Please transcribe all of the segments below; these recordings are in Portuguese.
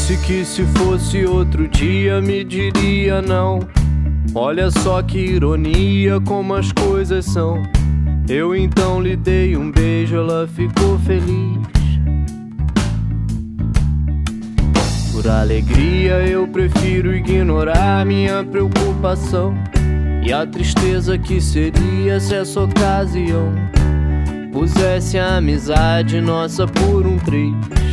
Disse que se fosse outro dia me diria não. Olha só que ironia, como as coisas são. Eu então lhe dei um beijo, ela ficou feliz. Por alegria eu prefiro ignorar minha preocupação e a tristeza que seria se essa ocasião pusesse a amizade nossa por um triz.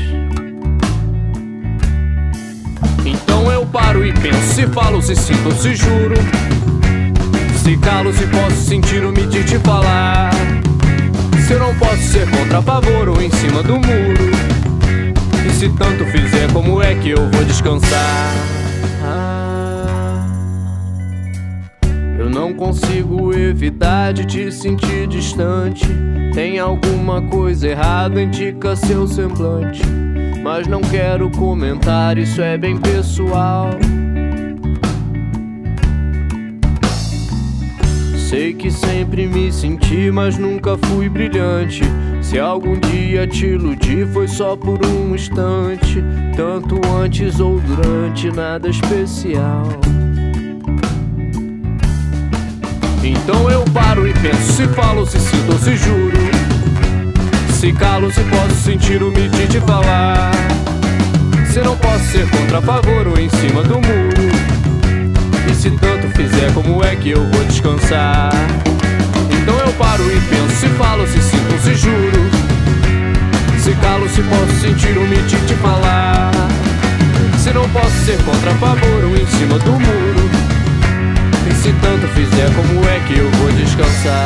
Então eu paro e penso, se falo, se sinto, se juro, se calo, se posso sentir o medir de falar. Se eu não posso ser contra, a favor ou em cima do muro, e se tanto fizer, como é que eu vou descansar? Eu não consigo evitar de te sentir distante. Tem alguma coisa errada, indica seu semblante, mas não quero comentar, isso é bem pessoal. Sei que sempre me senti, mas nunca fui brilhante. Se algum dia te iludi, foi só por um instante, tanto antes ou durante, nada especial. Então eu paro e penso, se falo, se sinto ou se juro, se calo, se posso sentir o medir de falar. Se não posso ser contra, a favor ou em cima do muro, e se tanto fizer, como é que eu vou descansar? Então eu paro e penso, se falo, se sinto ou se juro, se calo, se posso sentir o medir de falar. Se não posso ser contra, a favor ou em cima do muro, e se tanto fizer, como é que eu vou descansar?